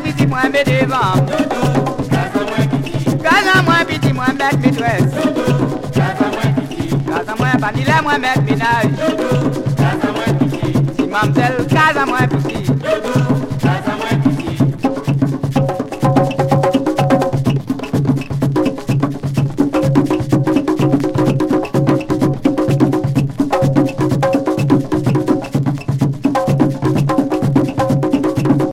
piti moi me devant. Casa moi piti moi mettre maîtresse. Casa moi vanille moi mettre ménage. Si mademoiselle casa moi piti.